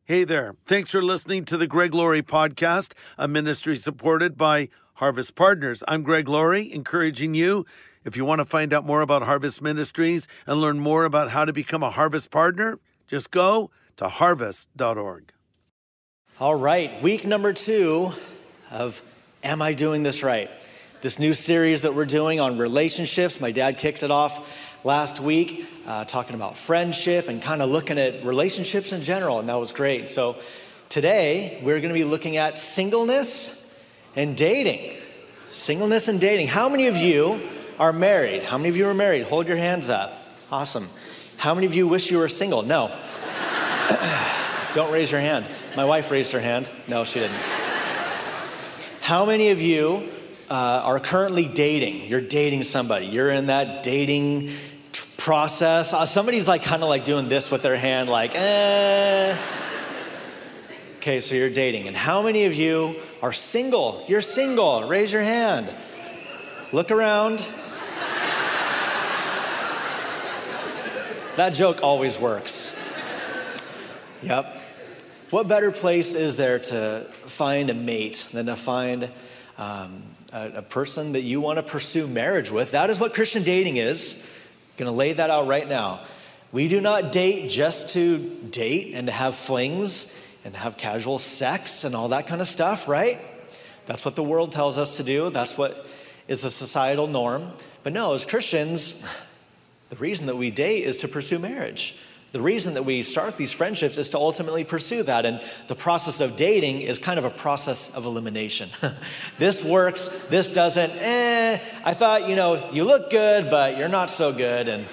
Hey there. Thanks for listening to the Greg Laurie Podcast, a ministry supported by Harvest Partners. I'm Greg Laurie, encouraging you, if you want to find out more about Harvest Ministries and learn more about how to become a Harvest Partner, just go to harvest.org. All right, week number 2 of Am I Doing This Right? This new series that we're doing on relationships. My dad kicked it off last week, talking about friendship and kind of looking at relationships in general, and that was great. So today, we're going to be looking at singleness and dating. Singleness and dating. How many of you are married? How many of you are married? Hold your hands up. Awesome. How many of you wish you were single? No. Don't raise your hand. My wife raised her hand. No, she didn't. How many of you are currently dating? You're dating somebody. You're in that dating process. Somebody's like kind of like doing this with their hand, like, Okay, so you're dating. And how many of you are single? You're single. Raise your hand. Look around. That joke always works. Yep. What better place is there to find a mate than to find a person that you want to pursue marriage with? That is what Christian dating is. I'm going to lay that out right now. We do not date just to date and to have flings and to have casual sex and all that kind of stuff, right? That's what the world tells us to do. That's what is a societal norm. But no, as Christians, the reason that we date is to pursue marriage. The reason that we start these friendships is to ultimately pursue that. And the process of dating is kind of a process of elimination. This works, this doesn't. I thought, you look good, but you're not so good. And,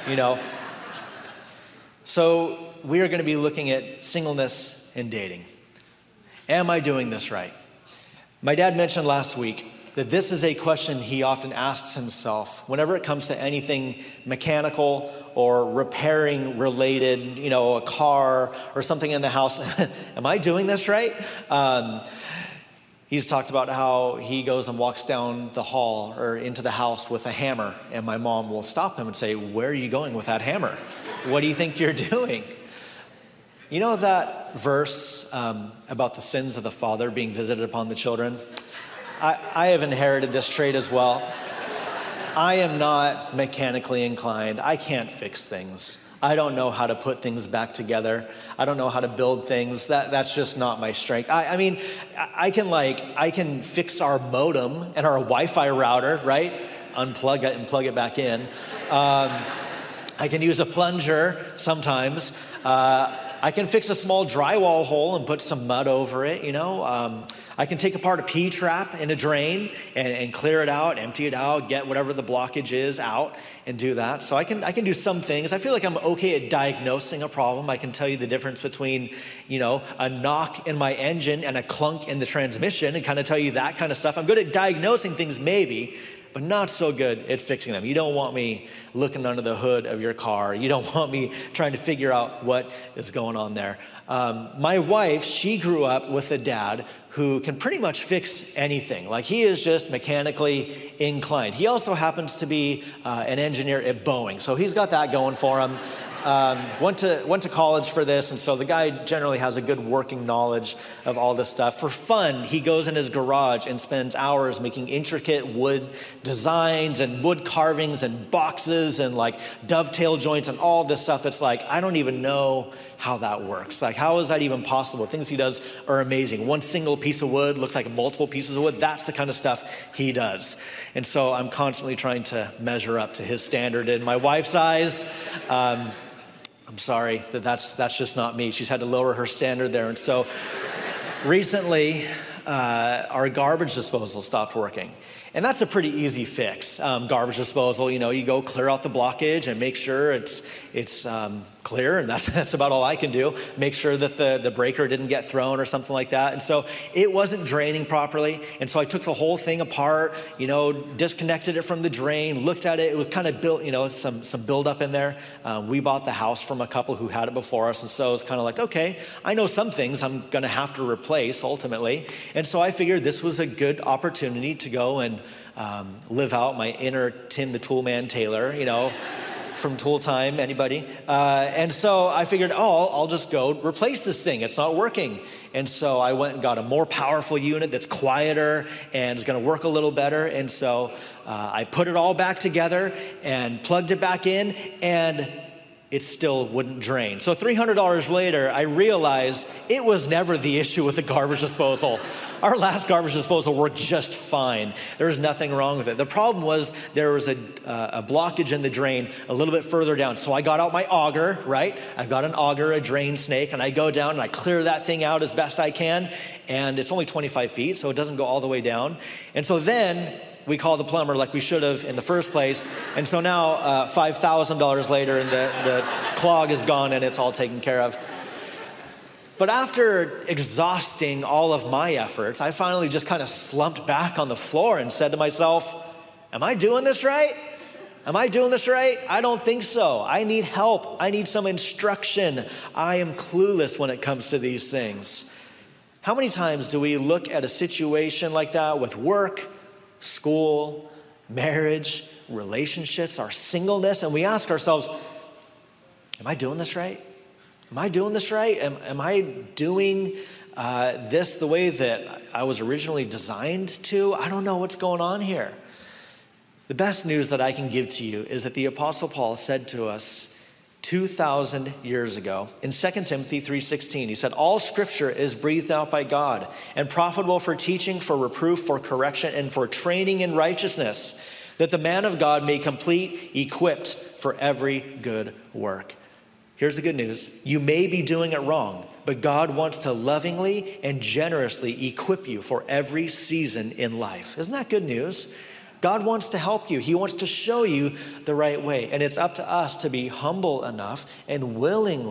So we are going to be looking at singleness and dating. Am I doing this right? My dad mentioned last week that this is a question he often asks himself whenever it comes to anything mechanical or repairing related, a car or something in the house. Am I doing this right? He's talked about how he goes and walks down the hall or into the house with a hammer, and my mom will stop him and say, "Where are you going with that hammer? What do you think you're doing?" You know that verse about the sins of the father being visited upon the children? I have inherited this trait as well. I am not mechanically inclined. I can't fix things. I don't know how to put things back together. I don't know how to build things. That's just not my strength. I can fix our modem and our Wi-Fi router, right? Unplug it and plug it back in. I can use a plunger sometimes. I can fix a small drywall hole and put some mud over it, I can take apart a P-trap in a drain and clear it out, empty it out, get whatever the blockage is out and do that. So I can do some things. I feel like I'm okay at diagnosing a problem. I can tell you the difference between, a knock in my engine and a clunk in the transmission and kind of tell you that kind of stuff. I'm good at diagnosing things maybe, but not so good at fixing them. You don't want me looking under the hood of your car. You don't want me trying to figure out what is going on there. My wife, she grew up with a dad who can pretty much fix anything. Like, he is just mechanically inclined. He also happens to be an engineer at Boeing, so he's got that going for him. Went to college for this, and so the guy generally has a good working knowledge of all this stuff. For fun, he goes in his garage and spends hours making intricate wood designs and wood carvings and boxes and like dovetail joints and all this stuff that's like, I don't even know how that works. Like, how is that even possible? Things he does are amazing. One single piece of wood looks like multiple pieces of wood. That's the kind of stuff he does. And so I'm constantly trying to measure up to his standard in my wife's eyes. I'm sorry that's just not me. She's had to lower her standard there. And so recently, our garbage disposal stopped working. And that's a pretty easy fix. Garbage disposal, you go clear out the blockage and make sure it's clear, and that's about all I can do. Make sure that the breaker didn't get thrown or something like that. And so it wasn't draining properly, and so I took the whole thing apart, disconnected it from the drain, looked at it. It was kind of built, some buildup in there. We bought the house from a couple who had it before us, and so it's kind of like, okay, I know some things I'm going to have to replace ultimately. And so I figured this was a good opportunity to go and live out my inner Tim the Toolman Taylor, from Tool Time, anybody? And so I figured, I'll just go replace this thing. It's not working. And so I went and got a more powerful unit that's quieter and is gonna work a little better. And so I put it all back together and plugged it back in, and it still wouldn't drain. So $300 later, I realized it was never the issue with the garbage disposal. Our last garbage disposal worked just fine. There was nothing wrong with it. The problem was there was a blockage in the drain a little bit further down. So I got out my auger, right? I've got an auger, a drain snake, and I go down and I clear that thing out as best I can. And it's only 25 feet, so it doesn't go all the way down. And so then we call the plumber like we should have in the first place. And so now $5,000 later, and the clog is gone and it's all taken care of. But after exhausting all of my efforts, I finally just kind of slumped back on the floor and said to myself, am I doing this right? Am I doing this right? I don't think so. I need help. I need some instruction. I am clueless when it comes to these things. How many times do we look at a situation like that with work, school, marriage, relationships, our singleness, and we ask ourselves, am I doing this right? Am I doing this right? Am I doing this the way that I was originally designed to? I don't know what's going on here. The best news that I can give to you is that the Apostle Paul said to us 2,000 years ago in 2 Timothy 3:16, he said, all scripture is breathed out by God and profitable for teaching, for reproof, for correction, and for training in righteousness, that the man of God may complete, equipped for every good work. Here's the good news. You may be doing it wrong, but God wants to lovingly and generously equip you for every season in life. Isn't that good news? God wants to help you. He wants to show you the right way. And it's up to us to be humble enough and willing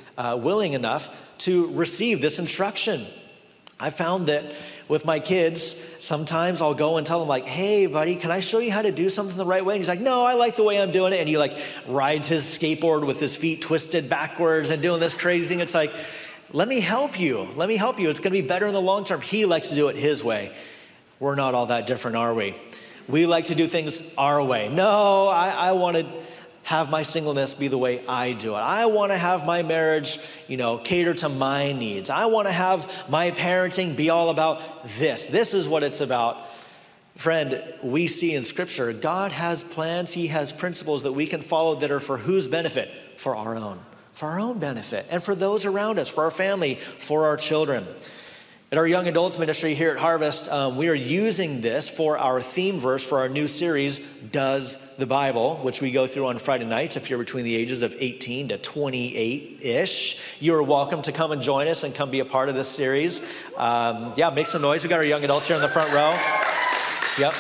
enough to receive this instruction. I found that with my kids, sometimes I'll go and tell them like, hey buddy, can I show you how to do something the right way? And he's like, no, I like the way I'm doing it. And he like rides his skateboard with his feet twisted backwards and doing this crazy thing. It's like, let me help you. Let me help you. It's gonna be better in the long term. He likes to do it his way. We're not all that different, are we? We like to do things our way. No, I want to have my singleness be the way I do it. I want to have my marriage, cater to my needs. I want to have my parenting be all about this. This is what it's about. Friend, we see in Scripture, God has plans, He has principles that we can follow that are for whose benefit? For our own benefit, and for those around us, for our family, for our children. At our young adults ministry here at Harvest, we are using this for our theme verse for our new series, Does the Bible, which we go through on Friday nights. If you're between the ages of 18 to 28-ish, you're welcome to come and join us and come be a part of this series. Make some noise. We got our young adults here in the front row. Yep.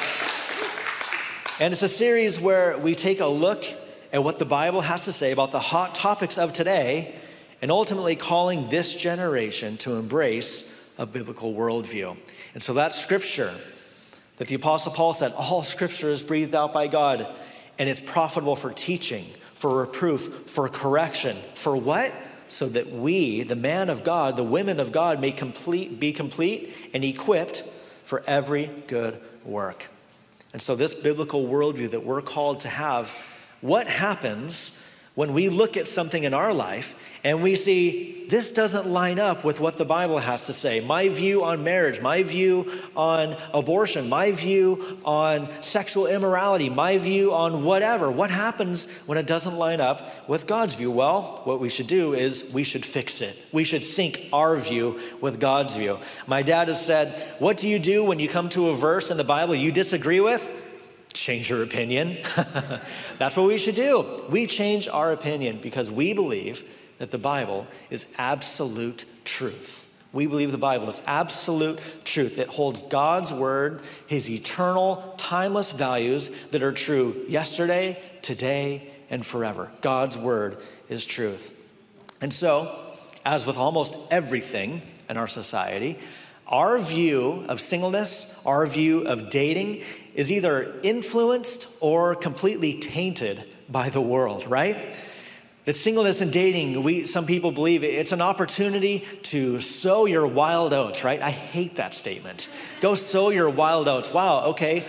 And it's a series where we take a look at what the Bible has to say about the hot topics of today, and ultimately calling this generation to embrace a biblical worldview. And so that's scripture that the Apostle Paul said, all scripture is breathed out by God, and it's profitable for teaching, for reproof, for correction. For what? So that we, the man of God, the women of God, may be complete and equipped for every good work. And so this biblical worldview that we're called to have, what happens when we look at something in our life and we see this doesn't line up with what the Bible has to say? My view on marriage, my view on abortion, my view on sexual immorality, my view on whatever. What happens when it doesn't line up with God's view? Well, what we should do is we should fix it. We should sync our view with God's view. My dad has said, what do you do when you come to a verse in the Bible you disagree with? Change your opinion. That's what we should do. We change our opinion because we believe that the Bible is absolute truth. We believe the Bible is absolute truth. It holds God's word, His eternal, timeless values that are true yesterday, today, and forever. God's word is truth. And so, as with almost everything in our society, our view of singleness, our view of dating is either influenced or completely tainted by the world, right? That singleness and dating, some people believe it's an opportunity to sow your wild oats, right? I hate that statement. Go sow your wild oats. Wow, okay.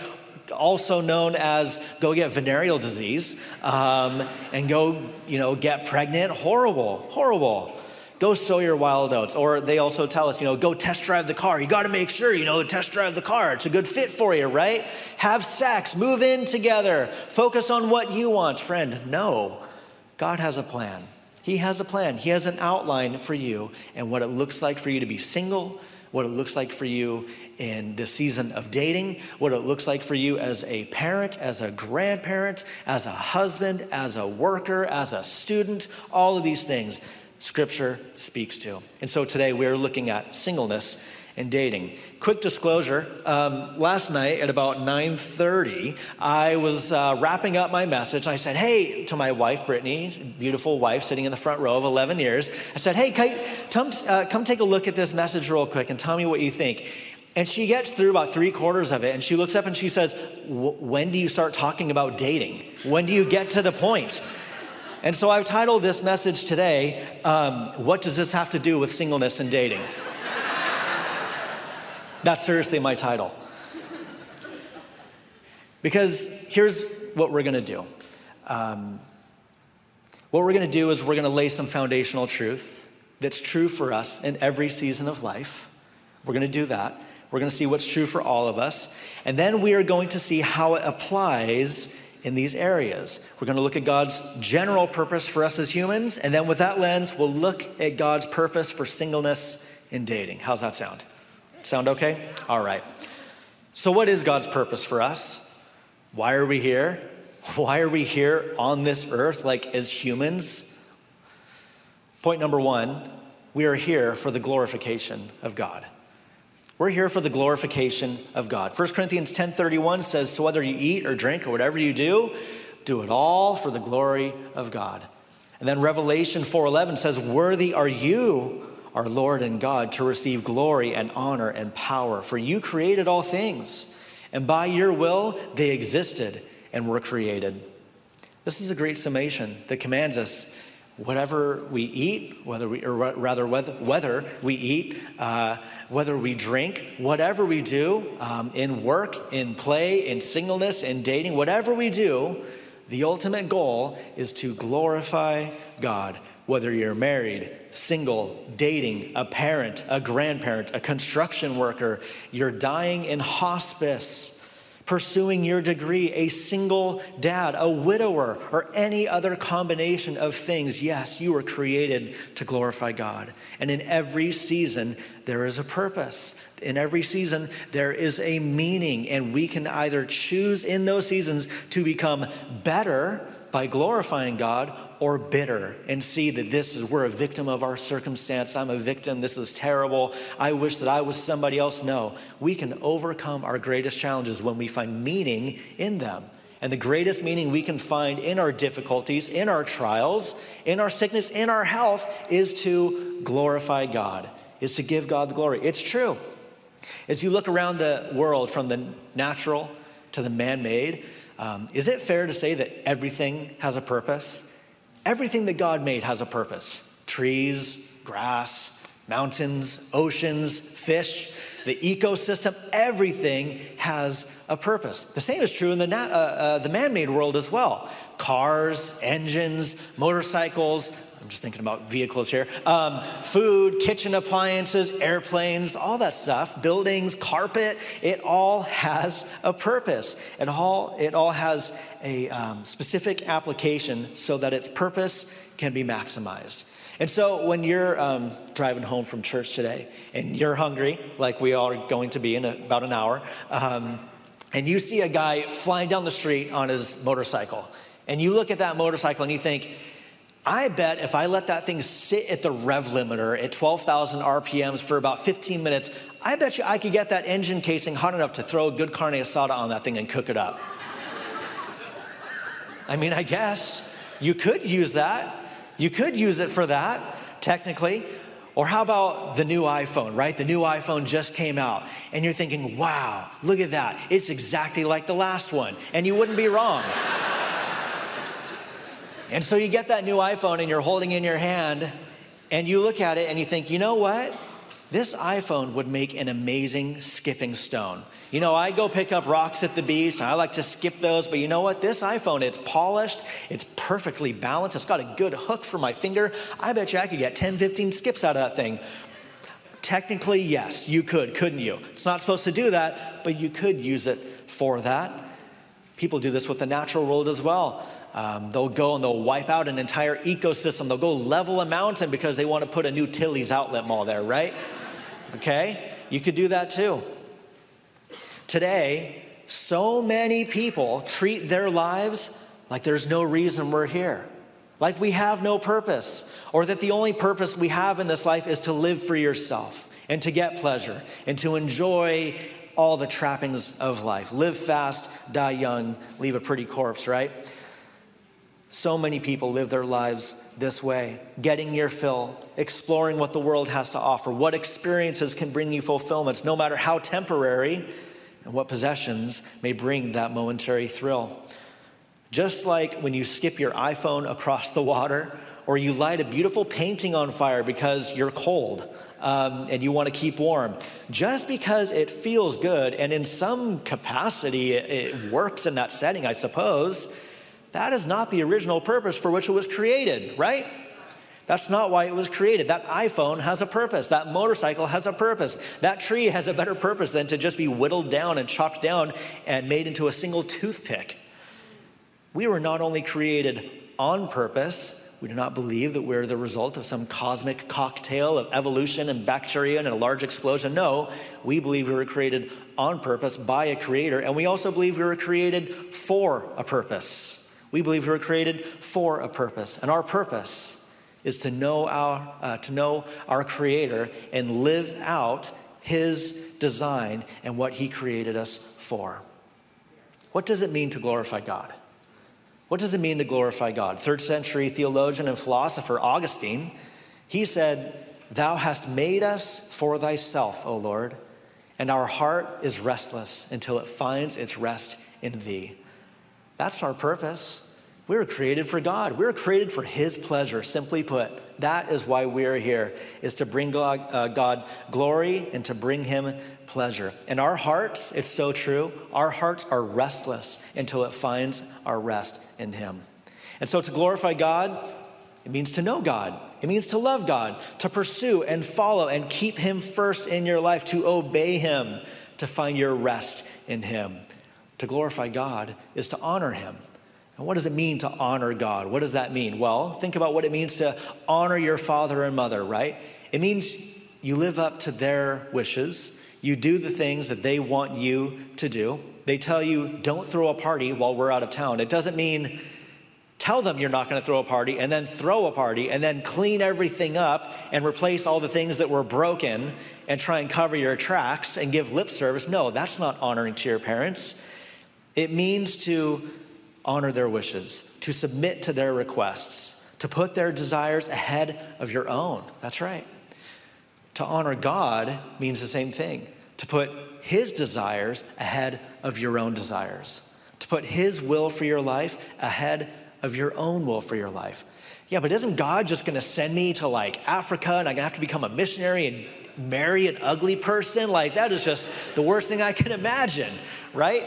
also known as go get venereal disease, and go, get pregnant. Horrible, horrible. Go sow your wild oats. Or they also tell us, go test drive the car. You got to make sure, test drive the car. It's a good fit for you, right? Have sex, move in together, focus on what you want. Friend, no. God has a plan. He has a plan. He has an outline for you and what it looks like for you to be single, what it looks like for you in the season of dating, what it looks like for you as a parent, as a grandparent, as a husband, as a worker, as a student, all of these things Scripture speaks to. And so today we're looking at singleness and dating. Quick disclosure, last night at about 9:30, I was wrapping up my message. I said, hey, to my wife, Brittany, beautiful wife sitting in the front row of 11 years. I said, hey, come take a look at this message real quick and tell me what you think. And she gets through about 3/4 of it, and she looks up and she says, when do you start talking about dating? When do you get to the point? And so I've titled this message today, what does this have to do with singleness and dating? That's seriously my title. Because here's what we're going to do. What we're going to do is we're going to lay some foundational truth that's true for us in every season of life. We're going to do that. We're going to see what's true for all of us. And then we are going to see how it applies in these areas. We're going to look at God's general purpose for us as humans. And then with that lens, we'll look at God's purpose for singleness and dating. How's that sound? Sound okay? All right. So what is God's purpose for us? Why are we here? Why are we here on this earth, as humans? Point number one, we are here for the glorification of God. We're here for the glorification of God. 1 Corinthians 10:31 says, so whether you eat or drink or whatever you do it all for the glory of God. And then Revelation 4:11 says, worthy are you, our Lord and God, to receive glory and honor and power. For you created all things, and by your will they existed and were created. This is a great summation that commands us, whatever we eat, whether we eat, whether we drink, whatever we do, in work, in play, in singleness, in dating, whatever we do, the ultimate goal is to glorify God. Whether you're married, single, dating, a parent, a grandparent, a construction worker, you're dying in hospice, pursuing your degree, a single dad, a widower, or any other combination of things, yes, you were created to glorify God. And in every season, there is a purpose. In every season, there is a meaning, and we can either choose in those seasons to become better by glorifying God, or bitter and see that we're a victim of our circumstance. I'm a victim. This is terrible. I wish that I was somebody else. No, we can overcome our greatest challenges when we find meaning in them. And the greatest meaning we can find in our difficulties, in our trials, in our sickness, in our health is to glorify God, is to give God the glory. It's true. As you look around the world from the natural to the man-made, is it fair to say that everything has a purpose? Everything that God made has a purpose. Trees, grass, mountains, oceans, fish, the ecosystem, everything has a purpose. The same is true in the man-made world as well. Cars, engines, motorcycles, I'm just thinking about vehicles here, food, kitchen appliances, airplanes, all that stuff, buildings, carpet, it all has a purpose. It all has a specific application so that its purpose can be maximized. And so when you're driving home from church today and you're hungry, like we all are going to be in about an hour, and you see a guy flying down the street on his motorcycle, and you look at that motorcycle and you think, I bet if I let that thing sit at the rev limiter at 12,000 RPMs for about 15 minutes, I bet you I could get that engine casing hot enough to throw a good carne asada on that thing and cook it up. I mean, I guess you could use that. You could use it for that, technically. Or how about the new iPhone, right? The new iPhone just came out, and you're thinking, wow, look at that. It's exactly like the last one, and you wouldn't be wrong. And so you get that new iPhone and you're holding in your hand and you look at it and you think, you know what? this iPhone would make an amazing skipping stone. You know, I go pick up rocks at the beach, and I like to skip those, but you know what? This iPhone, it's polished, it's perfectly balanced, it's got a good hook for my finger. I bet you I could get 10, 15 skips out of that thing. Technically, yes, you could, couldn't you? It's not supposed to do that, but you could use it for that. People do this with the natural world as well. They'll go and they'll wipe out an entire ecosystem. They'll go level a mountain because they want to put a new Tilly's outlet mall there, right? Okay? You could do that too. Today, so many people treat their lives like there's no reason we're here, like we have no purpose, or that the only purpose we have in this life is to live for yourself and to get pleasure and to enjoy all the trappings of life. Live fast, die young, leave a pretty corpse, right? So many people live their lives this way, getting your fill, exploring what the world has to offer, what experiences can bring you fulfillments, no matter how temporary, and what possessions may bring that momentary thrill. Just like when you skip your iPhone across the water, or you light a beautiful painting on fire because you're cold and you want to keep warm, just because it feels good, and in some capacity it works in that setting, I suppose, that is not the original purpose for which it was created, right? That's not why it was created. That iPhone has a purpose. That motorcycle has a purpose. That tree has a better purpose than to just be whittled down and chopped down and made into a single toothpick. We were not only created on purpose, we do not believe that we're the result of some cosmic cocktail of evolution and bacteria and a large explosion. No, we believe we were created on purpose by a creator, and we also believe we were created for a purpose. We believe we were created for a purpose, and our purpose is to know our Creator and live out His design and what He created us for. What does it mean to glorify God? What does it mean to glorify God? 3rd century theologian and philosopher Augustine, he said, "Thou hast made us for thyself, O Lord, and our heart is restless until it finds its rest in thee." That's our purpose. We were created for God. We were created for His pleasure. Simply put, that is why we are here, is to bring God glory and to bring Him pleasure. And our hearts, it's so true, our hearts are restless until it finds our rest in Him. And so to glorify God, it means to know God. It means to love God, to pursue and follow and keep Him first in your life, to obey Him, to find your rest in Him. To glorify God is to honor Him. And what does it mean to honor God? What does that mean? Well, think about what it means to honor your father and mother, right? It means you live up to their wishes. You do the things that they want you to do. They tell you, don't throw a party while we're out of town. It doesn't mean tell them you're not going to throw a party and then throw a party and then clean everything up and replace all the things that were broken and try and cover your tracks and give lip service. No, that's not honoring to your parents. It means to honor their wishes, to submit to their requests, to put their desires ahead of your own. That's right. To honor God means the same thing, to put His desires ahead of your own desires, to put His will for your life ahead of your own will for your life. Yeah, but isn't God just going to send me to like Africa and I'm going to have to become a missionary and marry an ugly person? Like that is just the worst thing I can imagine, right?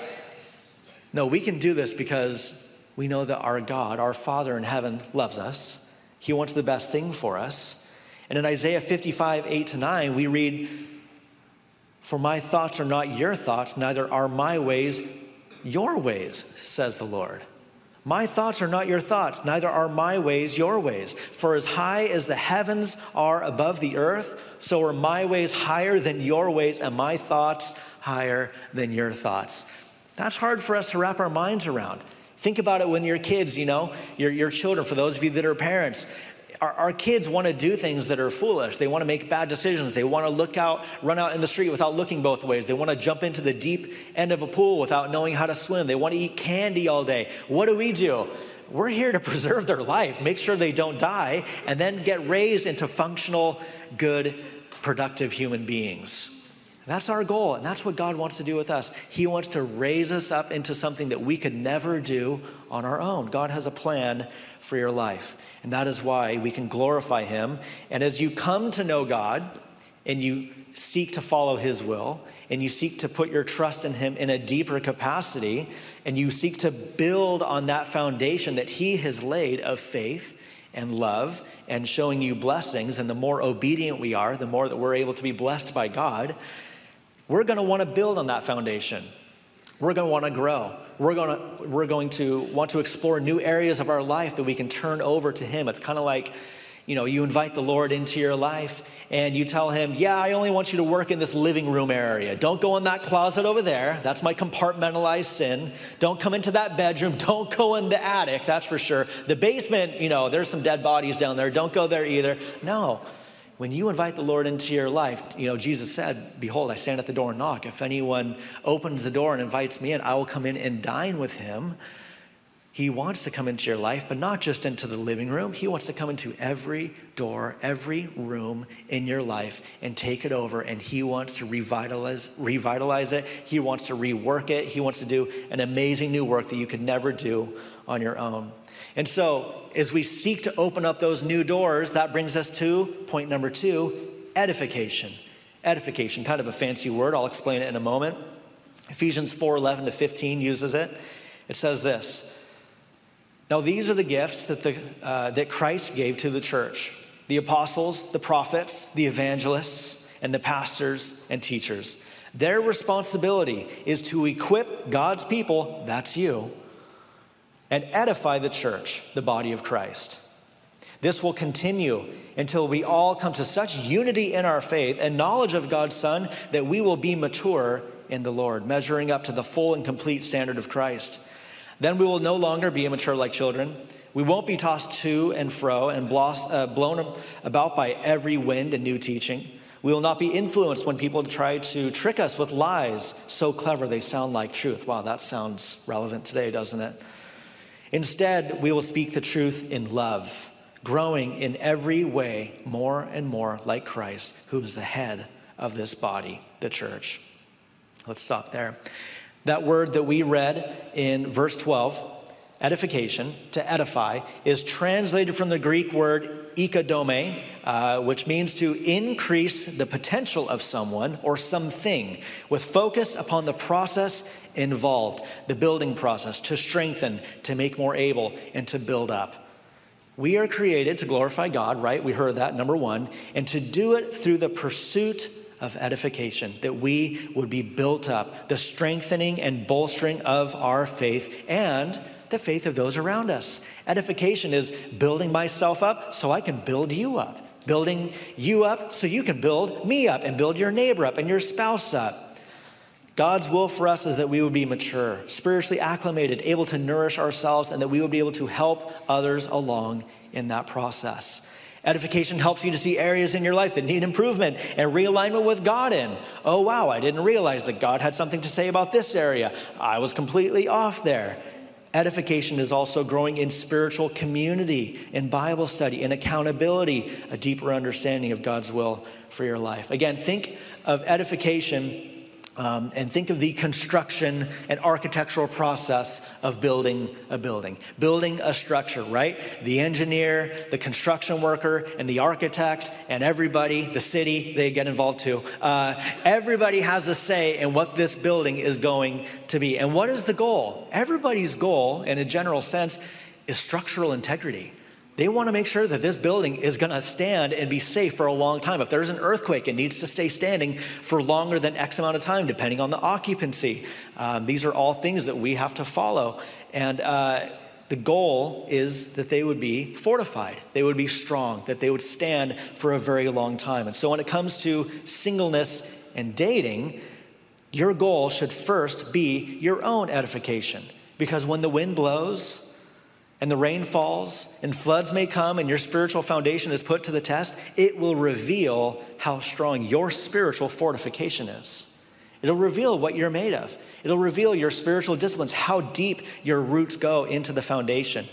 No, we can do this because we know that our God, our Father in heaven, loves us. He wants the best thing for us. And in Isaiah 55, 8-9, we read, "For my thoughts are not your thoughts, neither are my ways your ways, says the Lord. My thoughts are not your thoughts, neither are my ways your ways. For as high as the heavens are above the earth, so are my ways higher than your ways, and my thoughts higher than your thoughts." That's hard for us to wrap our minds around. Think about it when you're kids, you know, your children, for those of you that are parents. Our kids want to do things that are foolish. They want to make bad decisions. They want to run out in the street without looking both ways. They want to jump into the deep end of a pool without knowing how to swim. They want to eat candy all day. What do? We're here to preserve their life, make sure they don't die, and then get raised into functional, good, productive human beings. That's our goal, and that's what God wants to do with us. He wants to raise us up into something that we could never do on our own. God has a plan for your life, and that is why we can glorify Him. And as you come to know God, and you seek to follow his will, and you seek to put your trust in him in a deeper capacity, and you seek to build on that foundation that he has laid of faith and love and showing you blessings, and the more obedient we are, the more that we're able to be blessed by God, we're going to want to build on that foundation. We're going to want to grow. We're going to want to explore new areas of our life that we can turn over to him. It's kind of like, you invite the Lord into your life and you tell him, yeah, I only want you to work in this living room area. Don't go in that closet over there. That's my compartmentalized sin. Don't come into that bedroom. Don't go in the attic, that's for sure. The basement, there's some dead bodies down there. Don't go there either. No. When you invite the Lord into your life, Jesus said, behold, I stand at the door and knock. If anyone opens the door and invites me in, I will come in and dine with him. He wants to come into your life, but not just into the living room. He wants to come into every door, every room in your life and take it over. And he wants to revitalize it. He wants to rework it. He wants to do an amazing new work that you could never do on your own. And so as we seek to open up those new doors, that brings us to point number 2, edification. Edification, kind of a fancy word. I'll explain it in a moment. Ephesians 4:11-15 uses it. It says this: now these are the gifts that Christ gave to the church: the apostles, the prophets, the evangelists, and the pastors and teachers. Their responsibility is to equip God's people, that's you, and edify the church, the body of Christ. This will continue until we all come to such unity in our faith and knowledge of God's Son that we will be mature in the Lord, measuring up to the full and complete standard of Christ. Then we will no longer be immature like children. We won't be tossed to and fro and blown about by every wind and new teaching. We will not be influenced when people try to trick us with lies so clever they sound like truth. Wow, that sounds relevant today, doesn't it? Instead, we will speak the truth in love, growing in every way more and more like Christ, who is the head of this body, the church. Let's stop there. That word that we read in verse 12, edification, to edify, is translated from the Greek word ikodome, which means to increase the potential of someone or something with focus upon the process involved, the building process, to strengthen, to make more able, and to build up. We are created to glorify God, right? We heard that, number 1, and to do it through the pursuit of edification, that we would be built up, the strengthening and bolstering of our faith and the faith of those around us. Edification is building myself up so I can build you up, building you up so you can build me up and build your neighbor up and your spouse up. God's will for us is that we would be mature, spiritually acclimated, able to nourish ourselves, and that we would be able to help others along in that process. Edification helps you to see areas in your life that need improvement and realignment with God in. Oh, wow, I didn't realize that God had something to say about this area. I was completely off there. Edification is also growing in spiritual community, in Bible study, in accountability, a deeper understanding of God's will for your life. Again, think of edification and think of the construction and architectural process of building a building, building a structure, right? The engineer, the construction worker, and the architect, and everybody, the city, they get involved too. Everybody has a say in what this building is going to be. And what is the goal? Everybody's goal, in a general sense, is structural integrity. They want to make sure that this building is going to stand and be safe for a long time. If there's an earthquake, it needs to stay standing for longer than X amount of time, depending on the occupancy. These are all things that we have to follow. And the goal is that they would be fortified, they would be strong, that they would stand for a very long time. And so when it comes to singleness and dating, your goal should first be your own edification. Because when the wind blows, and the rain falls, and floods may come, and your spiritual foundation is put to the test, it will reveal how strong your spiritual fortification is. It'll reveal what you're made of. It'll reveal your spiritual disciplines, how deep your roots go into the foundation.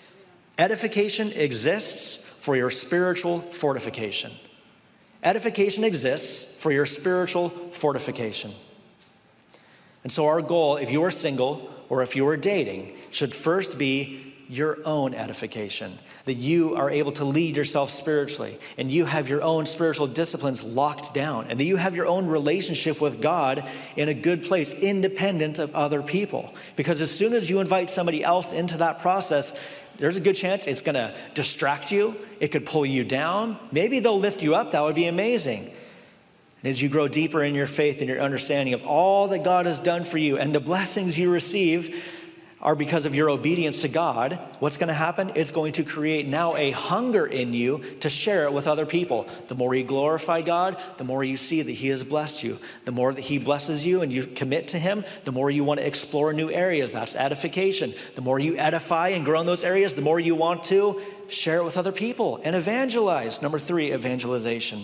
Edification exists for your spiritual fortification. Edification exists for your spiritual fortification. And so our goal, if you are single or if you are dating, should first be your own edification, that you are able to lead yourself spiritually, and you have your own spiritual disciplines locked down, and that you have your own relationship with God in a good place, independent of other people. Because as soon as you invite somebody else into that process, there's a good chance it's going to distract you. It could pull you down. Maybe they'll lift you up. That would be amazing. And as you grow deeper in your faith and your understanding of all that God has done for you and the blessings you receive are because of your obedience to God, what's going to happen? It's going to create now a hunger in you to share it with other people. The more you glorify God, the more you see that he has blessed you. The more that he blesses you and you commit to him, the more you want to explore new areas. That's edification. The more you edify and grow in those areas, the more you want to share it with other people and evangelize. Number 3, evangelization.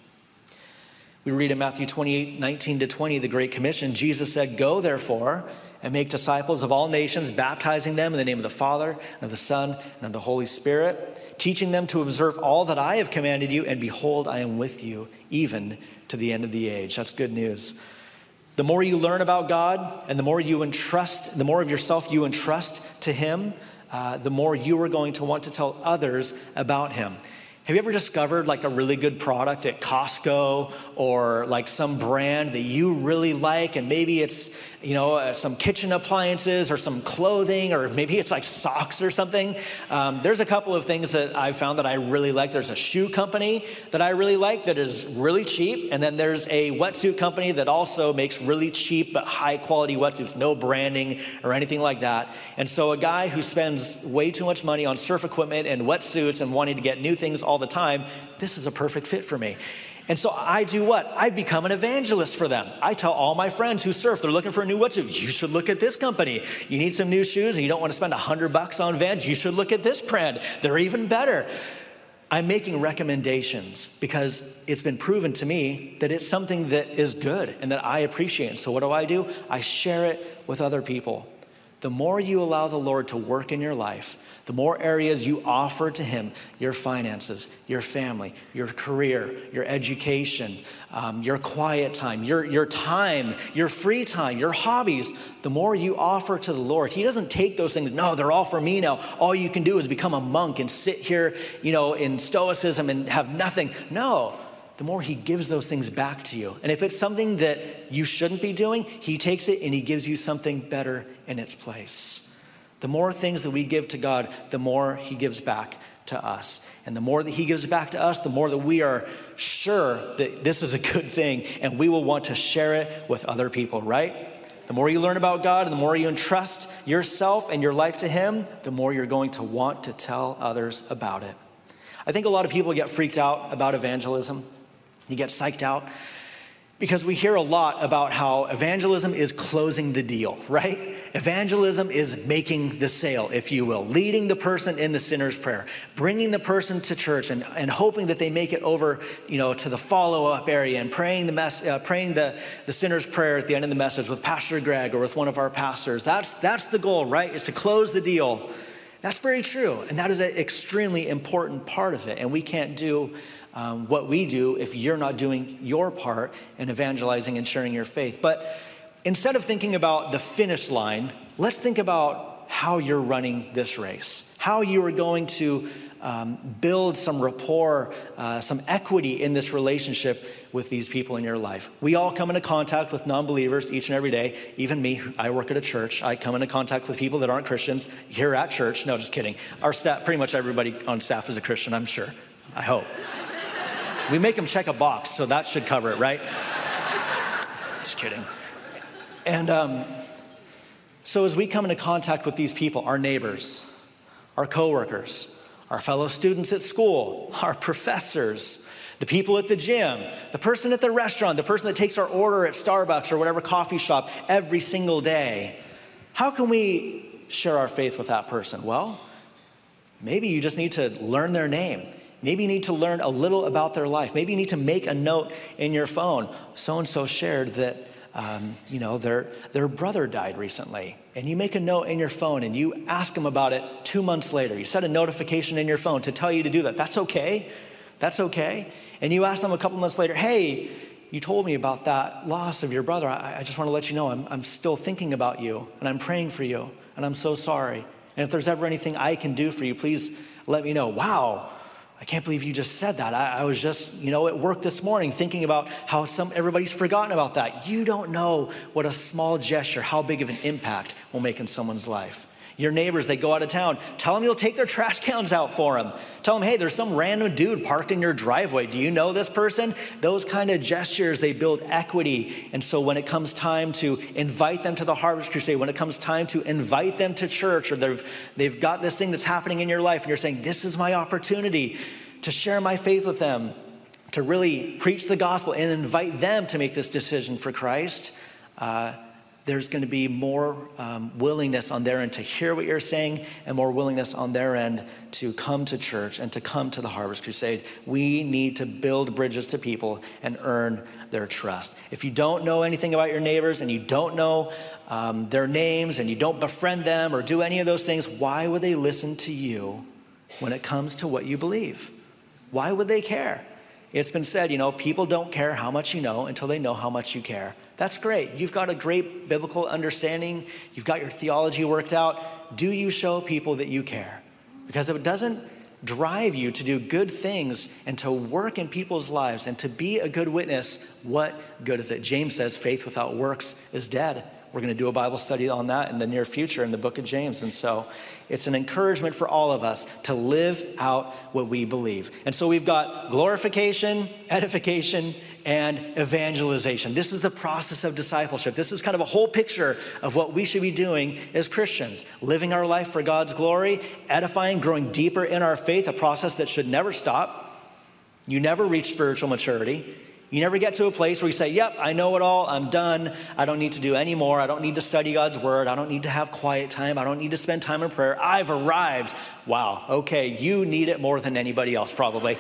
We read in Matthew 28:19-20, the Great Commission, Jesus said, "Go therefore and make disciples of all nations, baptizing them in the name of the Father and of the Son and of the Holy Spirit, teaching them to observe all that I have commanded you, and behold, I am with you even to the end of the age." That's good news. The more you learn about God and the more you entrust, the more of yourself you entrust to him, the more you are going to want to tell others about him. Have you ever discovered like a really good product at Costco or like some brand that you really like, and maybe it's, some kitchen appliances or some clothing, or maybe it's like socks or something? There's a couple of things that I've found that I really like. There's a shoe company that I really like that is really cheap, and then there's a wetsuit company that also makes really cheap but high quality wetsuits, no branding or anything like that. And so a guy who spends way too much money on surf equipment and wetsuits and wanting to get new things all the time, this is a perfect fit for me. And so I do what? I become an evangelist for them. I tell all my friends who surf, they're looking for a new wetsuit. You should look at this company. You need some new shoes and you don't want to spend $100 on Vans. You should look at this brand. They're even better. I'm making recommendations because it's been proven to me that it's something that is good and that I appreciate. And so what do? I share it with other people. The more you allow the Lord to work in your life, the more areas you offer to him, your finances, your family, your career, your education, your quiet time, your time, your free time, your hobbies, the more you offer to the Lord. He doesn't take those things, no, they're all for me now. All you can do is become a monk and sit here, in stoicism and have nothing. No, the more he gives those things back to you. And if it's something that you shouldn't be doing, he takes it and he gives you something better in its place. The more things that we give to God, the more he gives back to us. And the more that he gives back to us, the more that we are sure that this is a good thing and we will want to share it with other people, right? The more you learn about God, the more you entrust yourself and your life to him, the more you're going to want to tell others about it. I think a lot of people get freaked out about evangelism. You get psyched out because we hear a lot about how evangelism is closing the deal, right? Evangelism is making the sale, if you will, leading the person in the sinner's prayer, bringing the person to church and hoping that they make it over, to the follow-up area and praying the sinner's prayer at the end of the message with Pastor Greg or with one of our pastors. That's the goal, right? Is to close the deal. That's very true. And that is an extremely important part of it. And we can't do what we do if you're not doing your part in evangelizing and sharing your faith. But instead of thinking about the finish line, let's think about how you're running this race, how you are going to build some rapport, some equity in this relationship with these people in your life. We all come into contact with non-believers each and every day. Even me, I work at a church. I come into contact with people that aren't Christians here at church. No, just kidding. Our staff, pretty much everybody on staff is a Christian, I'm sure. I hope. We make them check a box, so that should cover it, right? Just kidding. And so as we come into contact with these people, our neighbors, our coworkers, our fellow students at school, our professors, the people at the gym, the person at the restaurant, the person that takes our order at Starbucks or whatever coffee shop every single day, how can we share our faith with that person? Well, maybe you just need to learn their name. Maybe you need to learn a little about their life. Maybe you need to make a note in your phone. So-and-so shared that, their brother died recently. And you make a note in your phone and you ask them about it 2 months later. You set a notification in your phone to tell you to do that. That's okay. That's okay. And you ask them a couple months later, hey, you told me about that loss of your brother. I just want to let you know I'm still thinking about you and I'm praying for you and I'm so sorry. And if there's ever anything I can do for you, please let me know. Wow, I can't believe you just said that. I was just, at work this morning thinking about how everybody's forgotten about that. You don't know what a small gesture, how big of an impact will make in someone's life. Your neighbors, they go out of town. Tell them you'll take their trash cans out for them. Tell them, hey, there's some random dude parked in your driveway. Do you know this person? Those kind of gestures, they build equity. And so when it comes time to invite them to the Harvest Crusade, when it comes time to invite them to church, or they've got this thing that's happening in your life, and you're saying, this is my opportunity to share my faith with them, to really preach the gospel and invite them to make this decision for Christ, there's going to be more willingness on their end to hear what you're saying, and more willingness on their end to come to church and to come to the Harvest Crusade. We need to build bridges to people and earn their trust. If you don't know anything about your neighbors, and you don't know their names, and you don't befriend them or do any of those things, why would they listen to you when it comes to what you believe? Why would they care? It's been said, people don't care how much you know until they know how much you care. That's great. You've got a great biblical understanding. You've got your theology worked out. Do you show people that you care? Because if it doesn't drive you to do good things and to work in people's lives and to be a good witness, what good is it? James says faith without works is dead. We're going to do a Bible study on that in the near future in the book of James. And so it's an encouragement for all of us to live out what we believe. And so we've got glorification, edification, and evangelization. This is the process of discipleship. This is kind of a whole picture of what we should be doing as Christians. Living our life for God's glory, edifying, growing deeper in our faith, a process that should never stop. You never reach spiritual maturity. You never get to a place where you say, yep, I know it all, I'm done, I don't need to do any more, I don't need to study God's word, I don't need to have quiet time, I don't need to spend time in prayer, I've arrived. Wow, okay, you need it more than anybody else probably.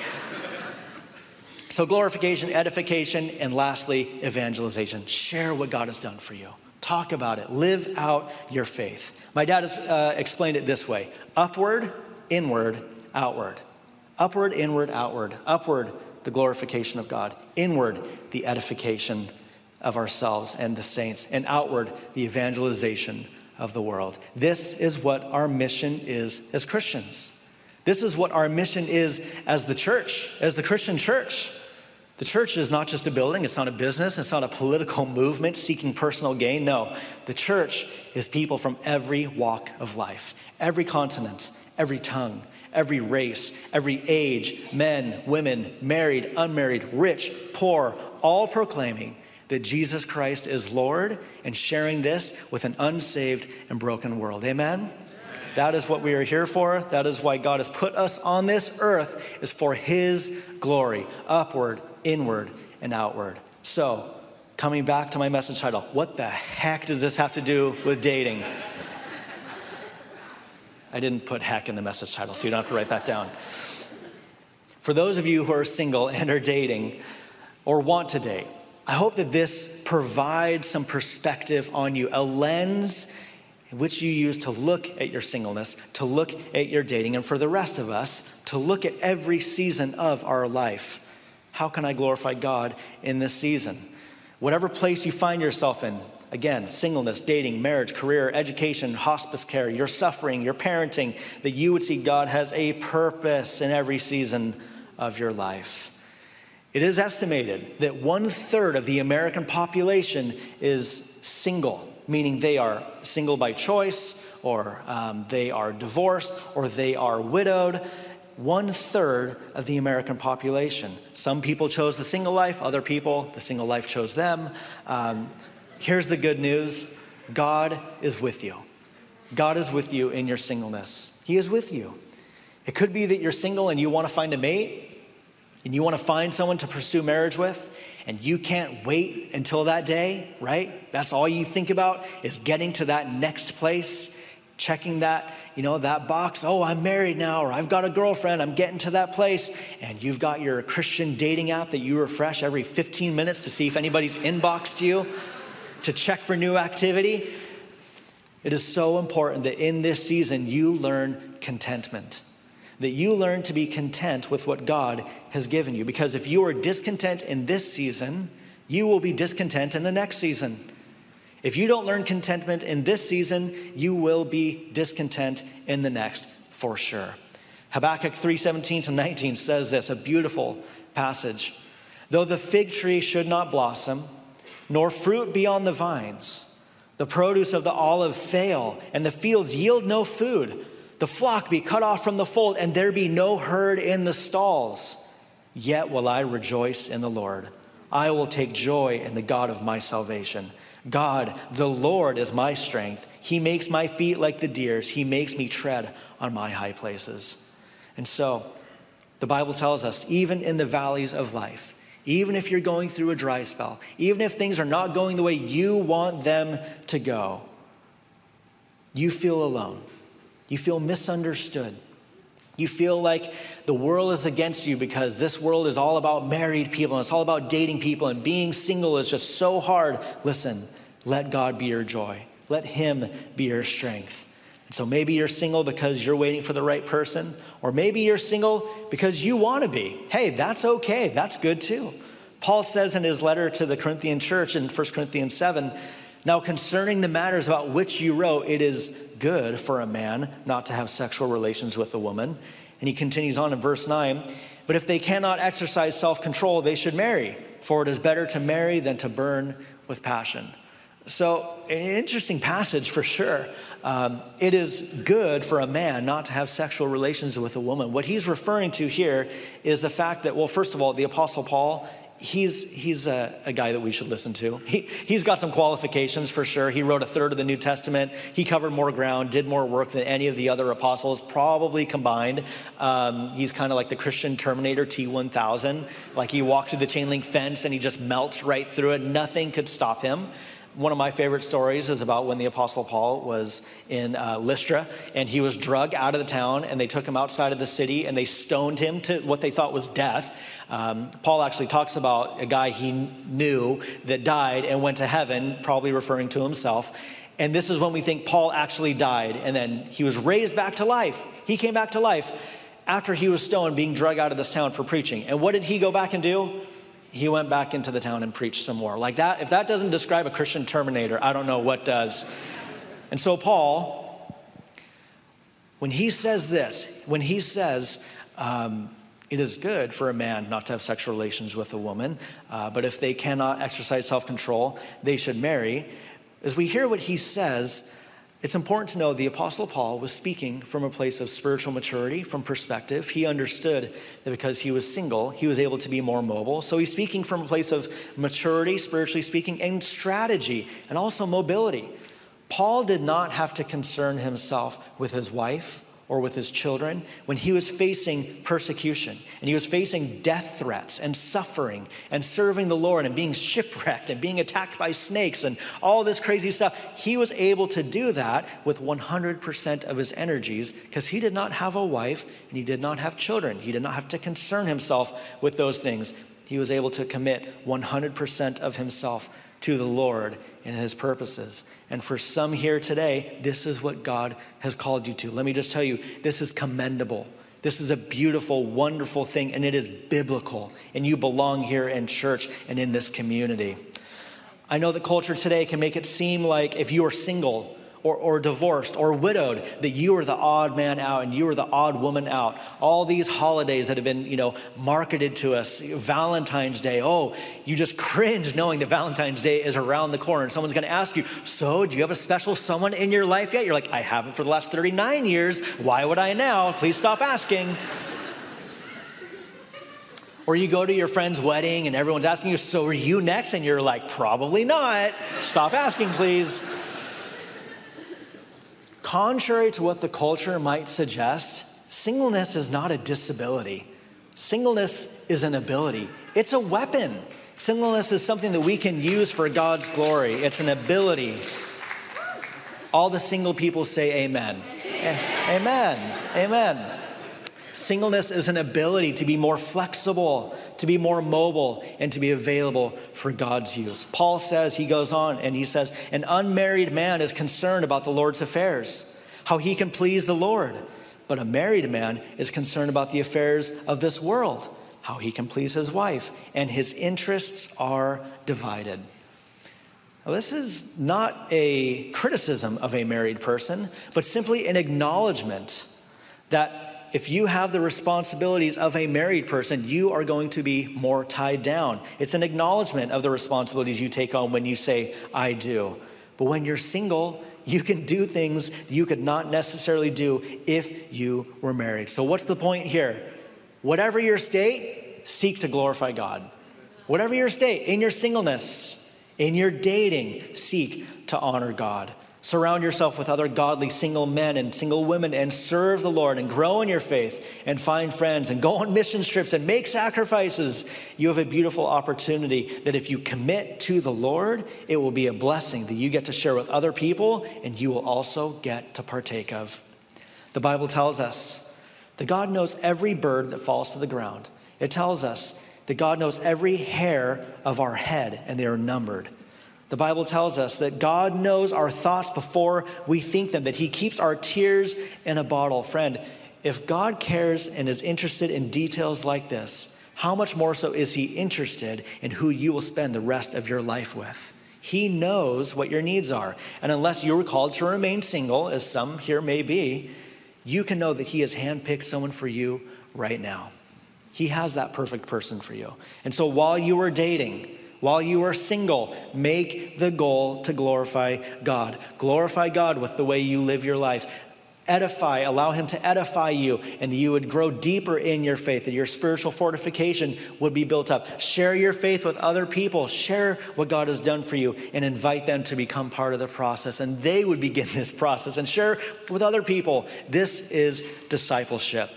So glorification, edification, and lastly, evangelization. Share what God has done for you. Talk about it. Live out your faith. My dad has explained it this way: upward, inward, outward. Upward, inward, outward. Upward, the glorification of God. Inward, the edification of ourselves and the saints. And outward, the evangelization of the world. This is what our mission is as Christians. This is what our mission is as the church, as the Christian church. The church is not just a building. It's not a business. It's not a political movement seeking personal gain. No, the church is people from every walk of life, every continent, every tongue, every race, every age, men, women, married, unmarried, rich, poor, all proclaiming that Jesus Christ is Lord and sharing this with an unsaved and broken world. Amen? That is what we are here for. That is why God has put us on this earth, is for his glory, upward, inward, and outward. So, coming back to my message title, what the heck does this have to do with dating? I didn't put heck in the message title, so you don't have to write that down. For those of you who are single and are dating or want to date, I hope that this provides some perspective on you, a lens in which you use to look at your singleness, to look at your dating, and for the rest of us, to look at every season of our life. How can I glorify God in this season? Whatever place you find yourself in, again, singleness, dating, marriage, career, education, hospice care, your suffering, your parenting, that you would see God has a purpose in every season of your life. It is estimated that 1/3 of the American population is single, meaning they are single by choice, or they are divorced, or they are widowed. 1/3 of the American population. Some people chose the single life, other people, the single life chose them. Here's the good news: God is with you. God is with you in your singleness. He is with you. It could be that you're single and you want to find a mate, and you want to find someone to pursue marriage with, and you can't wait until that day, right? That's all you think about, is getting to that next place, checking that, that box. Oh, I'm married now, or I've got a girlfriend, I'm getting to that place. And you've got your Christian dating app that you refresh every 15 minutes to see if anybody's inboxed you, to check for new activity. It is so important that in this season you learn contentment, that you learn to be content with what God has given you. Because if you are discontent in this season, you will be discontent in the next season. If you don't learn contentment in this season, you will be discontent in the next for sure. Habakkuk 3:17-19 says this, a beautiful passage. Though the fig tree should not blossom, nor fruit be on the vines, the produce of the olive fail, and the fields yield no food, the flock be cut off from the fold, and there be no herd in the stalls, yet will I rejoice in the Lord. I will take joy in the God of my salvation. God, the Lord, is my strength. He makes my feet like the deer's. He makes me tread on my high places. And so, the Bible tells us, even in the valleys of life, even if you're going through a dry spell, even if things are not going the way you want them to go, you feel alone. You feel misunderstood. You feel like the world is against you because this world is all about married people and it's all about dating people and being single is just so hard. Listen, let God be your joy. Let him be your strength. And so maybe you're single because you're waiting for the right person, or maybe you're single because you want to be. Hey, that's okay. That's good too. Paul says in his letter to the Corinthian church in 1 Corinthians 7, now concerning the matters about which you wrote, it is good for a man not to have sexual relations with a woman. And he continues on in verse 9, but if they cannot exercise self-control, they should marry, for it is better to marry than to burn with passion. So an interesting passage for sure. It is good for a man not to have sexual relations with a woman. What he's referring to here is the fact that, well, first of all, the Apostle Paul, he's a guy that we should listen to. He's got some qualifications for sure. He wrote a third of the New Testament. He covered more ground, did more work than any of the other apostles, probably combined. He's kind of like the Christian Terminator T-1000. Like he walks through the chain link fence and he just melts right through it. Nothing could stop him. One of my favorite stories is about when the Apostle Paul was in Lystra and he was drugged out of the town and they took him outside of the city and they stoned him to what they thought was death. Paul actually talks about a guy he knew that died and went to heaven, probably referring to himself. And this is when we think Paul actually died and then he was raised back to life. He came back to life after he was stoned, being dragged out of this town for preaching. And what did he go back and do? He went back into the town and preached some more. Like that, if that doesn't describe a Christian Terminator, I don't know what does. And so Paul, when he says this, when he says, it is good for a man not to have sexual relations with a woman, but if they cannot exercise self-control, they should marry. As we hear what he says, it's important to know the Apostle Paul was speaking from a place of spiritual maturity, from perspective. He understood that because he was single, he was able to be more mobile. So he's speaking from a place of maturity, spiritually speaking, and strategy, and also mobility. Paul did not have to concern himself with his wife or with his children when he was facing persecution and he was facing death threats and suffering and serving the Lord and being shipwrecked and being attacked by snakes and all this crazy stuff. He was able to do that with 100% of his energies because he did not have a wife and he did not have children. He did not have to concern himself with those things. He was able to commit 100% of himself to the Lord and his purposes. And for some here today, this is what God has called you to. Let me just tell you, this is commendable. This is a beautiful, wonderful thing, and it is biblical. And you belong here in church and in this community. I know that culture today can make it seem like if you are single or divorced or widowed, that you are the odd man out and you are the odd woman out. All these holidays that have been, marketed to us, Valentine's Day. Oh, you just cringe knowing that Valentine's Day is around the corner. And someone's gonna ask you, so do you have a special someone in your life yet? You're like, I haven't for the last 39 years. Why would I now? Please stop asking. Or you go to your friend's wedding and everyone's asking you, so are you next? And you're like, probably not. Stop asking, please. Contrary to what the culture might suggest, singleness is not a disability. Singleness is an ability. It's a weapon. Singleness is something that we can use for God's glory. It's an ability. All the single people say amen. Amen. Amen. Singleness is an ability to be more flexible, to be more mobile, and to be available for God's use. Paul says, he goes on and he says, an unmarried man is concerned about the Lord's affairs, how he can please the Lord. But a married man is concerned about the affairs of this world, how he can please his wife, and his interests are divided. Now, this is not a criticism of a married person, but simply an acknowledgement that if you have the responsibilities of a married person, you are going to be more tied down. It's an acknowledgement of the responsibilities you take on when you say, I do. But when you're single, you can do things you could not necessarily do if you were married. So what's the point here? Whatever your state, seek to glorify God. Whatever your state, in your singleness, in your dating, seek to honor God. Surround yourself with other godly single men and single women and serve the Lord and grow in your faith and find friends and go on mission trips and make sacrifices. You have a beautiful opportunity that if you commit to the Lord, it will be a blessing that you get to share with other people and you will also get to partake of. The Bible tells us that God knows every bird that falls to the ground. It tells us that God knows every hair of our head and they are numbered. The Bible tells us that God knows our thoughts before we think them, that he keeps our tears in a bottle. Friend, if God cares and is interested in details like this, how much more so is he interested in who you will spend the rest of your life with? He knows what your needs are. And unless you were called to remain single, as some here may be, you can know that he has handpicked someone for you right now. He has that perfect person for you. And so while you are dating, while you are single, make the goal to glorify God. Glorify God with the way you live your life. Edify, allow him to edify you, and you would grow deeper in your faith, that your spiritual fortification would be built up. Share your faith with other people. Share what God has done for you and invite them to become part of the process, and they would begin this process and share with other people. This is discipleship.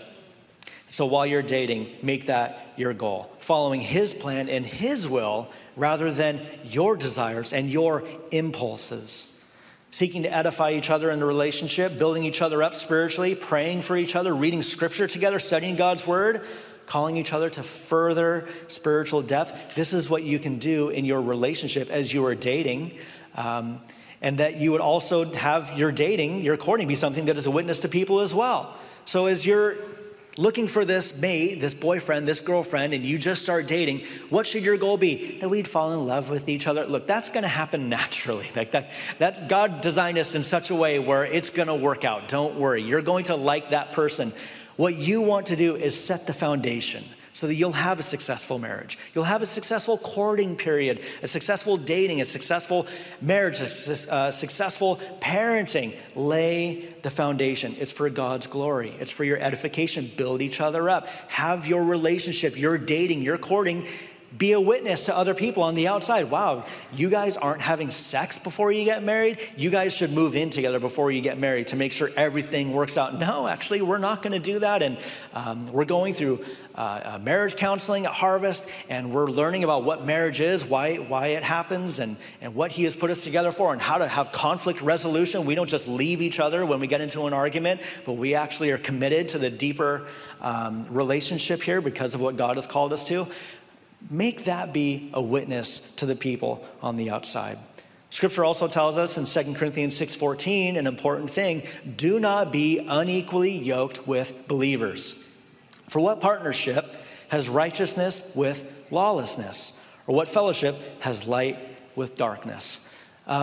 So while you're dating, make that your goal, following his plan and his will rather than your desires and your impulses. Seeking to edify each other in the relationship, building each other up spiritually, praying for each other, reading scripture together, studying God's word, calling each other to further spiritual depth. This is what you can do in your relationship as you are dating. And that you would also have your dating, your courting be something that is a witness to people as well. So as you're looking for this mate, this boyfriend, this girlfriend, and you just start dating, what should your goal be? That we'd fall in love with each other. Look, that's going to happen naturally. That's God designed us in such a way where it's going to work out. Don't worry. You're going to like that person. What you want to do is set the foundation so that you'll have a successful marriage. You'll have a successful courting period, a successful dating, a successful marriage, a successful parenting. Lay the foundation. It's for God's glory. It's for your edification. Build each other up. Have your relationship, your dating, your courting be a witness to other people on the outside. Wow, you guys aren't having sex before you get married. You guys should move in together before you get married to make sure everything works out. No, actually, we're not going to do that. And we're going through marriage counseling at Harvest, and we're learning about what marriage is, why it happens, and what he has put us together for, and how to have conflict resolution. We don't just leave each other when we get into an argument, but we actually are committed to the deeper relationship here because of what God has called us to. Make that be a witness to the people on the outside. Scripture also tells us in 2 Corinthians 6:14, an important thing: do not be unequally yoked with believers. For what partnership has righteousness with lawlessness? Or what fellowship has light with darkness?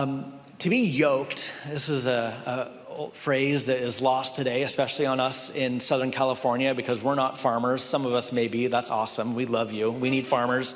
To be yoked, this is a phrase that is lost today, especially on us in Southern California, because we're not farmers. Some of us may be. That's awesome. We love you. We need farmers.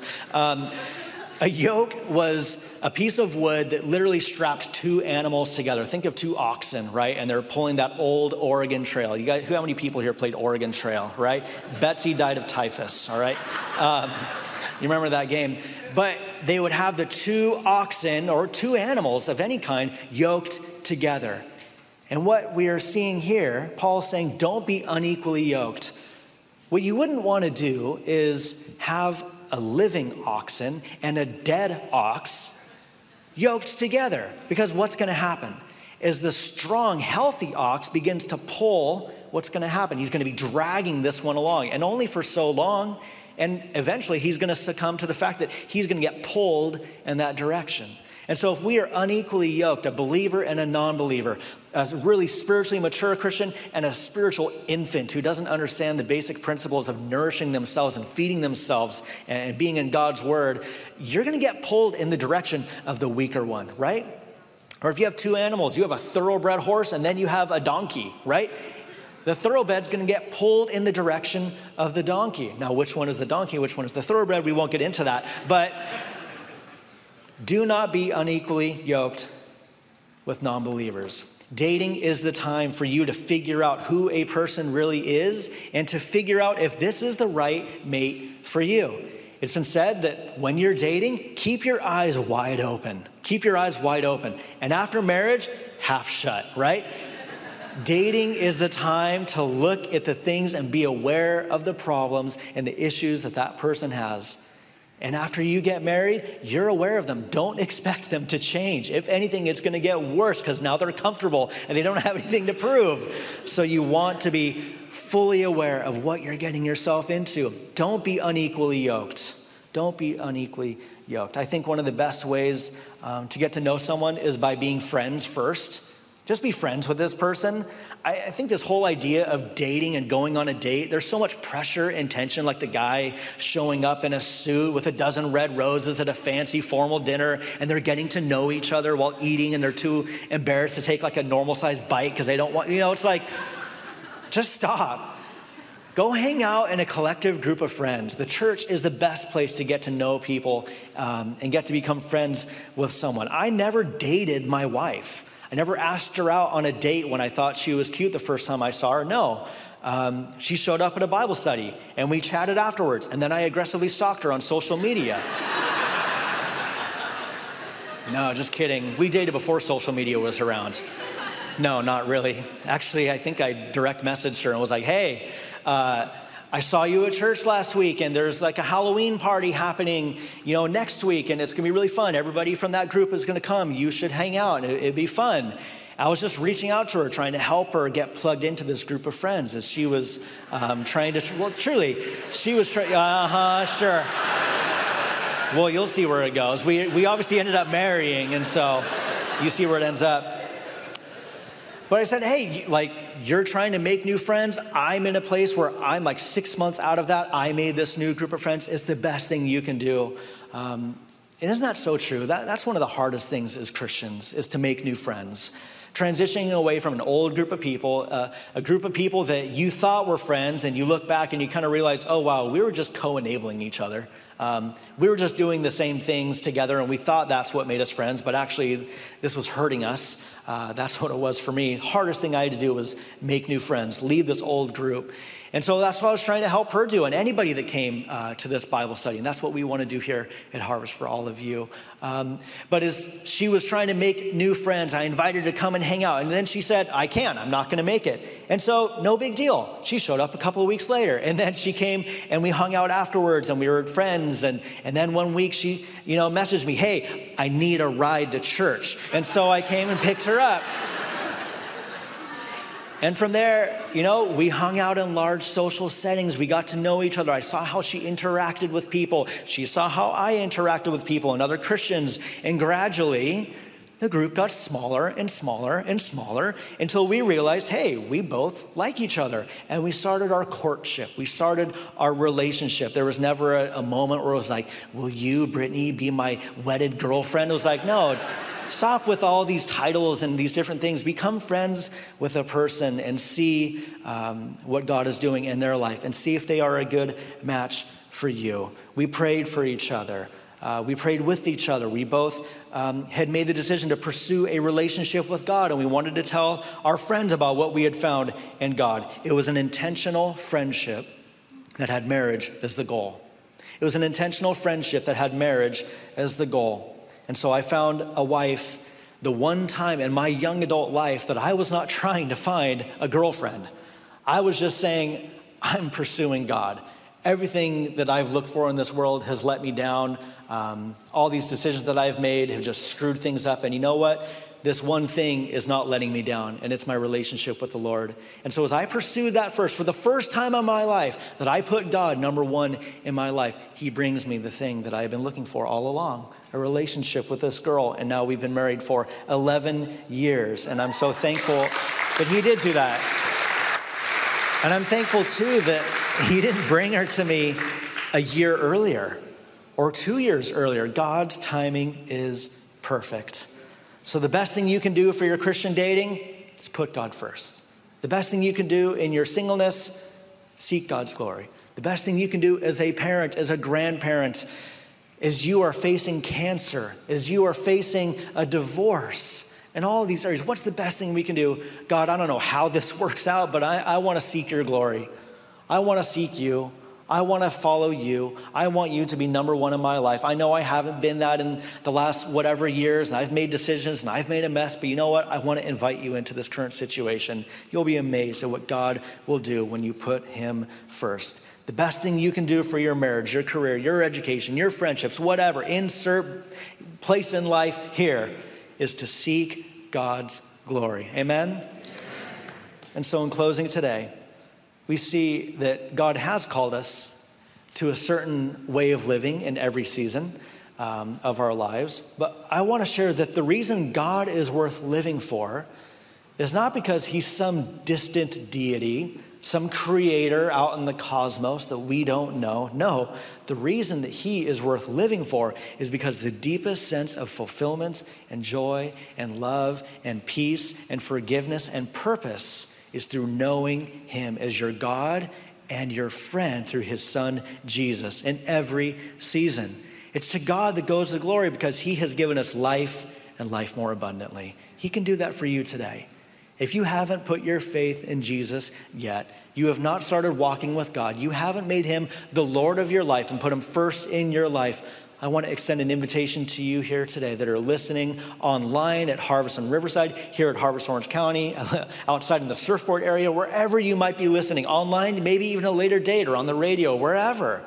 A yoke was a piece of wood that literally strapped two animals together. Think of two oxen, right? And they're pulling that old Oregon Trail. You guys, how many people here played Oregon Trail, right? Betsy died of typhus, all right? You remember that game? But they would have the two oxen or two animals of any kind yoked together. And what we are seeing here, Paul's saying, don't be unequally yoked. What you wouldn't want to do is have a living oxen and a dead ox yoked together. Because what's going to happen is the strong, healthy ox begins to pull. What's going to happen? He's going to be dragging this one along, and only for so long. And eventually he's going to succumb to the fact that he's going to get pulled in that direction. And so if we are unequally yoked, a believer and a non-believer, a really spiritually mature Christian and a spiritual infant who doesn't understand the basic principles of nourishing themselves and feeding themselves and being in God's word, you're going to get pulled in the direction of the weaker one, right? Or if you have two animals, you have a thoroughbred horse and then you have a donkey, right? The thoroughbred's going to get pulled in the direction of the donkey. Now, which one is the donkey? Which one is the thoroughbred? We won't get into that. But do not be unequally yoked with non-believers. Dating is the time for you to figure out who a person really is and to figure out if this is the right mate for you. It's been said that when you're dating, keep your eyes wide open. Keep your eyes wide open. And after marriage, half shut, right? Dating is the time to look at the things and be aware of the problems and the issues that that person has. And after you get married, you're aware of them. Don't expect them to change. If anything, it's going to get worse because now they're comfortable and they don't have anything to prove. So you want to be fully aware of what you're getting yourself into. Don't be unequally yoked. Don't be unequally yoked. I think one of the best ways to get to know someone is by being friends first. Just be friends with this person. I think this whole idea of dating and going on a date, there's so much pressure and tension, like the guy showing up in a suit with a dozen red roses at a fancy formal dinner, and they're getting to know each other while eating, and they're too embarrassed to take like a normal sized bite because they don't want, it's like, just stop. Go hang out in a collective group of friends. The church is the best place to get to know people and get to become friends with someone. I never dated my wife. I never asked her out on a date when I thought she was cute the first time I saw her. No, she showed up at a Bible study and we chatted afterwards. And then I aggressively stalked her on social media. No, just kidding. We dated before social media was around. No, not really. Actually, I think I direct messaged her and was like, hey, I saw you at church last week and there's like a Halloween party happening, next week and it's gonna be really fun. Everybody from that group is gonna come. You should hang out and it'd be fun. I was just reaching out to her, trying to help her get plugged into this group of friends as she was trying to, well, truly, she was trying, sure. Well, you'll see where it goes. We obviously ended up marrying, and so you see where it ends up. But I said, hey, you're trying to make new friends. I'm in a place where I'm 6 months out of that. I made this new group of friends. It's the best thing you can do. And isn't that so true? That's one of the hardest things as Christians, is to make new friends. Transitioning away from an old group of people, a group of people that you thought were friends, and you look back and you kind of realize, oh, wow, we were just co-enabling each other. We were just doing the same things together, and we thought that's what made us friends, but actually this was hurting us. That's what it was for me. Hardest thing I had to do was make new friends, leave this old group. And so that's what I was trying to help her do, and anybody that came to this Bible study. And that's what we want to do here at Harvest for all of you. But as she was trying to make new friends, I invited her to come and hang out. And then she said, I'm not going to make it. And so no big deal. She showed up a couple of weeks later. And then she came and we hung out afterwards and we were friends. And then one week she, messaged me, hey, I need a ride to church. And so I came and picked her up. And from there, we hung out in large social settings. We got to know each other. I saw how she interacted with people. She saw how I interacted with people and other Christians. And gradually, the group got smaller and smaller and smaller until we realized, hey, we both like each other. And we started our courtship. We started our relationship. There was never a moment where it was like, will you, Brittany, be my wedded girlfriend? It was like, no. Stop with all these titles and these different things. Become friends with a person and see what God is doing in their life and see if they are a good match for you. We prayed for each other. We prayed with each other. We both had made the decision to pursue a relationship with God, and we wanted to tell our friends about what we had found in God. It was an intentional friendship that had marriage as the goal. It was an intentional friendship that had marriage as the goal. And so I found a wife the one time in my young adult life that I was not trying to find a girlfriend. I was just saying, I'm pursuing God. Everything that I've looked for in this world has let me down. All these decisions that I've made have just screwed things up. And you know what? this one thing is not letting me down, and it's my relationship with the Lord. And so as I pursued that first, for the first time in my life, that I put God number one in my life, he brings me the thing that I have been looking for all along, a relationship with this girl. And now we've been married for 11 years, and I'm so thankful that he did do that. And I'm thankful too that he didn't bring her to me a year earlier or 2 years earlier. God's timing is perfect. So the best thing you can do for your Christian dating is put God first. The best thing you can do in your singleness, seek God's glory. The best thing you can do as a parent, as a grandparent, as you are facing cancer, as you are facing a divorce, and all of these areas, what's the best thing we can do? God, I don't know how this works out, but I want to seek your glory. I want to seek you. I want to follow you. I want you to be number one in my life. I know I haven't been that in the last whatever years, and I've made decisions, and I've made a mess, but you know what? I want to invite you into this current situation. You'll be amazed at what God will do when you put him first. The best thing you can do for your marriage, your career, your education, your friendships, whatever, insert place in life here, is to seek God's glory. Amen? And so in closing today, we see that God has called us to a certain way of living in every season of our lives. But I want to share that the reason God is worth living for is not because he's some distant deity, some creator out in the cosmos that we don't know. No, the reason that he is worth living for is because the deepest sense of fulfillment and joy and love and peace and forgiveness and purpose is through knowing him as your God and your friend through his son, Jesus, in every season. It's to God that goes the glory because he has given us life and life more abundantly. He can do that for you today. If you haven't put your faith in Jesus yet, you have not started walking with God, you haven't made him the Lord of your life and put him first in your life, I want to extend an invitation to you here today that are listening online at Harvest on Riverside, here at Harvest Orange County, outside in the Surfboard area, wherever you might be listening, online, maybe even a later date or on the radio, wherever.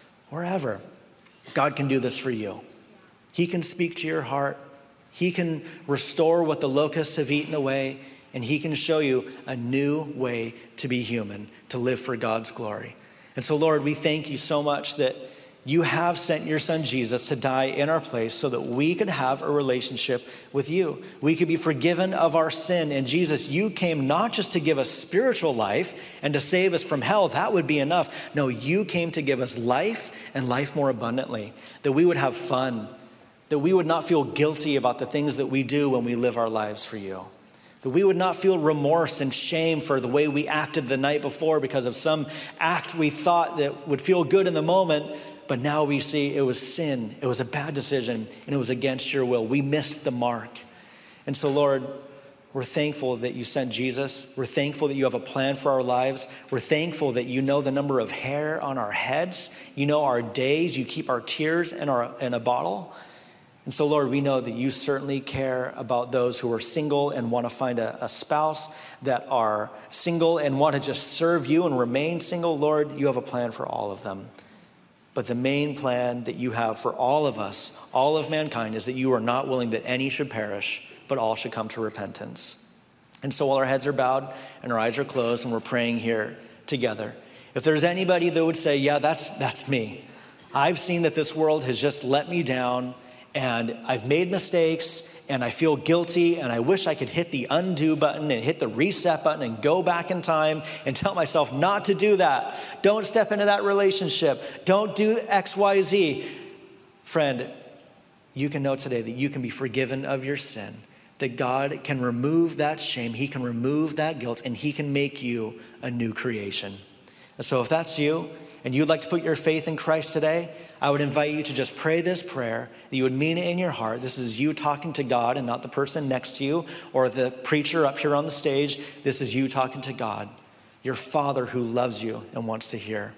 God can do this for you. He can speak to your heart. He can restore what the locusts have eaten away. And he can show you a new way to be human, to live for God's glory. And so, Lord, we thank you so much that you have sent your son Jesus to die in our place so that we could have a relationship with you. We could be forgiven of our sin. And Jesus, you came not just to give us spiritual life and to save us from hell. That would be enough. No, you came to give us life and life more abundantly, that we would have fun, that we would not feel guilty about the things that we do when we live our lives for you. That we would not feel remorse and shame for the way we acted the night before because of some act we thought that would feel good in the moment, but now we see it was sin, it was a bad decision, and it was against your will. We missed the mark. And so, Lord, we're thankful that you sent Jesus. We're thankful that you have a plan for our lives. We're thankful that you know the number of hair on our heads. You know our days. You keep our tears in a bottle. And so, Lord, we know that you certainly care about those who are single and want to find a spouse, that are single and want to just serve you and remain single. Lord, you have a plan for all of them. But the main plan that you have for all of us, all of mankind, is that you are not willing that any should perish, but all should come to repentance. And so while our heads are bowed and our eyes are closed and we're praying here together, if there's anybody that would say, yeah, that's me. I've seen that this world has just let me down, and I've made mistakes, and I feel guilty, and I wish I could hit the undo button and hit the reset button and go back in time and tell myself not to do that. Don't step into that relationship. Don't do X, Y, Z. Friend, you can know today that you can be forgiven of your sin, that God can remove that shame, he can remove that guilt, and he can make you a new creation. And so if that's you, and you'd like to put your faith in Christ today, I would invite you to just pray this prayer, that you would mean it in your heart. This is you talking to God and not the person next to you or the preacher up here on the stage. This is you talking to God, your Father who loves you and wants to hear.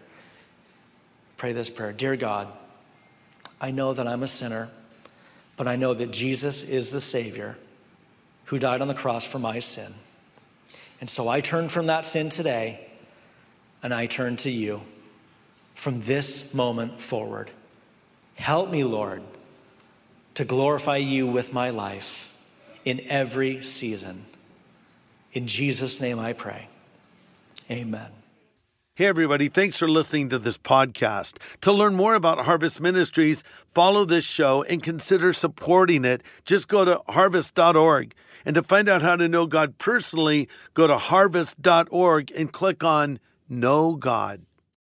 Pray this prayer. Dear God, I know that I'm a sinner, but I know that Jesus is the Savior who died on the cross for my sin. And so I turn from that sin today, and I turn to you. From this moment forward, help me, Lord, to glorify you with my life in every season. In Jesus' name I pray. Amen. Hey, everybody. Thanks for listening to this podcast. To learn more about Harvest Ministries, follow this show and consider supporting it. Just go to harvest.org. And to find out how to know God personally, go to harvest.org and click on Know God.